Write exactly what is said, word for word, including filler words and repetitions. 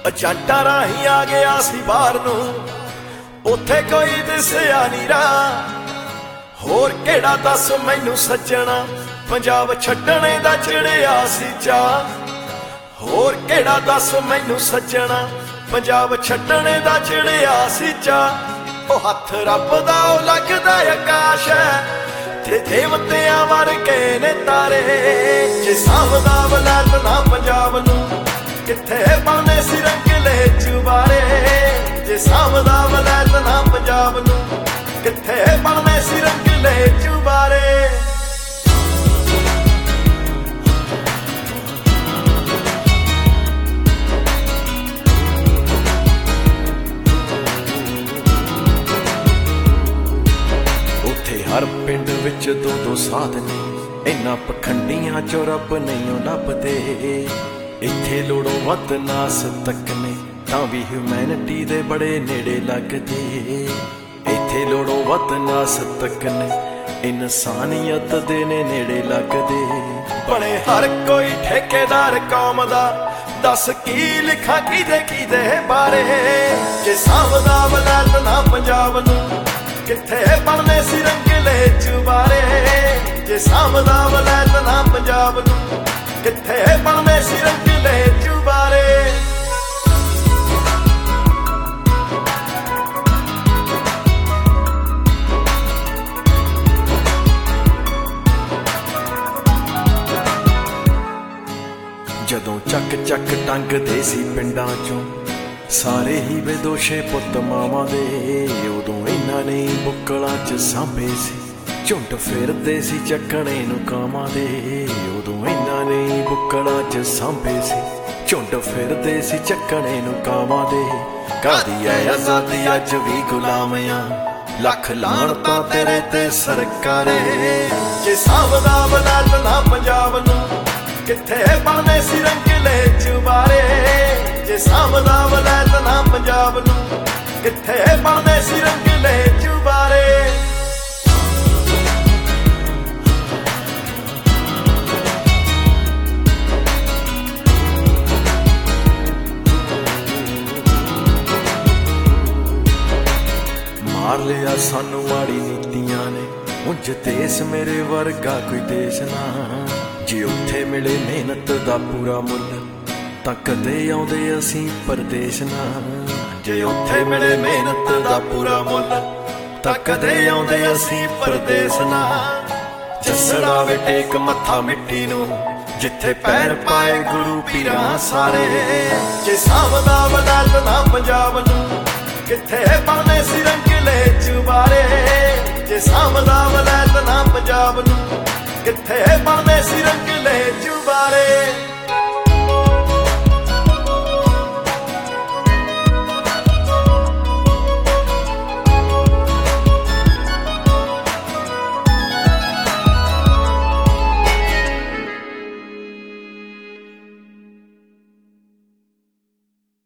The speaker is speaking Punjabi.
ਏਜੰਟਾਂ ਰਾਹੀਂ ਆ ਗਿਆ ਸੀ ਬਾਹਰ ਨੂੰ, ਉੱਥੇ ਕੋਈ ਦਿਸਿਆ ਨੀ ਰਾਹ। ਹੋਰ ਕਿਹੜਾ ਦੱਸ ਮੈਨੂੰ ਸੱਜਣਾ, ਪੰਜਾਬ ਛੱਡਣੇ ਦਾ ਚੜਿਆ ਸੀ ਚਾਅ। ਹੋਰ ਕਿਹੜਾ ਦੱਸ ਮੈਨੂੰ ਸੱਜਣਾ, ਪੰਜਾਬ ਛੱਡਣੇ ਦਾ ਚੜਿਆ ਸੀ ਚਾਅ। ਉਹ ਹੱਥ ਰੱਬ ਦਾ ਉਹ ਲੱਗਦਾ ਆਕਾਸ਼ ਹੈ, ਤੇ ਦੇਵਤਿਆਂ ਵਰਗੇ ਨੇ ਤਾਰੇ। ਜੇ ਸਾਂਭਦਾ ਵਲੈਤ ਨਾ ਪੰਜਾਬ ਨੂੰ, ਕਿੱਥੇ ਬਣਨੇ ਸੀ ਰੰਗਲੇ ਚੁਬਾਰੇ। ਜੇ ਸਾਂਭਦਾ ਵਲੈਤ ਨਾ ਪੰਜਾਬ ਨੂੰ, ਕਿੱਥੇ ਬਣਨੇ ਸੀ ਰੰਗਲੇ ਚੁਬਾਰੇ। ਹਰ ਪਿੰਡ ਵਿੱਚ ਦੋ ਦੋ ਸਾਧ ਨੇ, ਇਨ੍ਹਾਂ ਪਖੰਡੀਆਂ ਚੋਂ ਰੱਬ ਨਹੀਂ ਉਹ ਲੱਭਦੇ। ਇੱਥੇ ਲੋੜੋਂ ਵੱਧ ਨਾਸ ਤੱਕ ਨੇ, ਤਾਂ ਵੀ ਹਿਊਮੈਨਿਟੀ ਦੇ ਬੜੇ ਨੇੜੇ ਲੱਗਦੇ। ਇੱਥੇ ਲੋੜੋਂ ਵੱਧ ਨਾਸ ਤੱਕ ਨੇ, ਇਨਸਾਨੀਅਤ ਦੇ ਨੇ ਨੇੜੇ ਲੱਗਦੇ। ਬਣੇ ਹਰ ਕੋਈ ਠੇਕੇਦਾਰ ਕੌਮ ਦਾ, ਦੱਸ ਕੀ ਲਿਖਾਂ ਕਿਹਦੇ ਕਿਹਦੇ ਬਾਰੇ। ਜੇ ਸਾਂਭਦਾ ਵਲੈਤ ਨਾ ਪੰਜਾਬ ਨੂੰ, ਕਿੱਥੇ ਬਣਨੇ ਸੀ ਰੰਗਲੇ ਚੁਬਾਰੇ। ਜੇ ਸਾਂਭਦਾ ਵਲੈਤ ਨਾ ਪੰਜਾਬ ਨੂੰ, ਕਿੱਥੇ ਬਣਨੇ ਸੀ ਰੰਗਲੇ ਚੁਬਾਰੇ। ਜਦੋਂ ਚੱਕ ਚੱਕ ਟੰਗਦੇ ਸੀ ਪਿੰਡਾਂ ਚੋਂ ਸਾਰੇ ਹੀ ਬੇਦੋਸ਼ੇ ਪੁੱਤ ਮਾਵਾਂ ਦੇ, ਉਦੋਂ ਇਹਨਾਂ ਨੇ ਬੁੱਕਲਾਂ 'ਚ ਸਾਂਭੇ ਸੀ ਝੁੰਡ ਫਿਰਦੇ ਸੀ ਚੱਕਣੇ ਨੂੰ ਕਾਮਾਂ ਦੇ। ਉਦੋਂ ਇਹਨਾਂ ਨੇ ਬੁੱਕਲਾਂ 'ਚ ਸਾਂਭੇ ਸੀ ਝੁੰਡ ਫਿਰਦੇ ਸੀ ਚੱਕਣੇ ਨੂੰ ਕਾਮਾਂ ਦੇ। ਕਾਹਦੀ ਐ ਆਜ਼ਾਦੀ ਅੱਜ ਵੀ ਗੁਲਾਮ ਆਂ, ਲੱਖ ਲਾਹਣਤਾਂ ਤੇਰੇ ਤੇ ਸਰਕਾਰੇ। ਜੇ ਸਾਂਭਦਾ ਵਲੈਤ ਨਾ ਪੰਜਾਬ ਨੂੰ, ਕਿੱਥੇ ਬਣਨੇ ਸੀ ਰੰਗਲੇ ਚੁਬਾਰੇ। ਜੇ ਸਾਂਭਦਾ ਵਲੈਤ ਨਾ ਪੰਜਾਬ ਨੂੰ, ਕਿੱਥੇ ਬਣਨੇ ਸੀ ਰੰਗਲੇ ਚੁਬਾਰੇ। ਮਾਰ ਲਿਆ ਸਾਨੂੰ ਮਾੜੀ ਨੀਤੀਆਂ ਨੇ, ਉਂਝ ਦੇਸ਼ ਮੇਰੇ ਵਰਗਾ ਕੋਈ ਦੇਸ਼ ਨਾ। ਜੇ ਉੱਥੇ ਮਿਲੇ ਮਿਹਨਤ ਦਾ ਪੂਰਾ ਮੁੱਲ, ਤਾਂ ਕਦੇ ਆਉਂਦੇ ਅਸੀਂ ਪਰਦੇਸ ਨਾ। ਜੇ ਉੱਥੇ ਮਿਲੇ ਮਿਹਨਤ ਦਾ ਪੂਰਾ ਮੁੱਲ, ਤਾਂ ਕਦੇ ਆਉਂਦੇ ਅਸੀਂ ਪਰਦੇਸ ਨਾ। ਜੱਸੜਾ ਵੇ ਟੇਕ ਮੱਥਾ ਮਿੱਟੀ ਨੂੰ, ਜਿੱਥੇ ਪੈਰ ਪਾਏ ਗੁਰੂ ਪੀਰਾਂ ਸਾਰੇ। ਜੇ ਸਾਂਭਦਾ ਵਲੈਤ ਨਾ ਪੰਜਾਬ ਨੂੰ, ਕਿੱਥੇ ਬਣਨੇ ਸੀ ਰੰਗਲੇ ਚੁਬਾਰੇ। ਜੇ ਸਾਂਭਦਾ ਵਲੈਤ ਨਾ ਪੰਜਾਬ ਨੂੰ, ਕਿੱਥੇ ਬਣਨੇ ਸੀ ਰੰਗਲੇ ਚੁਬਾਰੇ।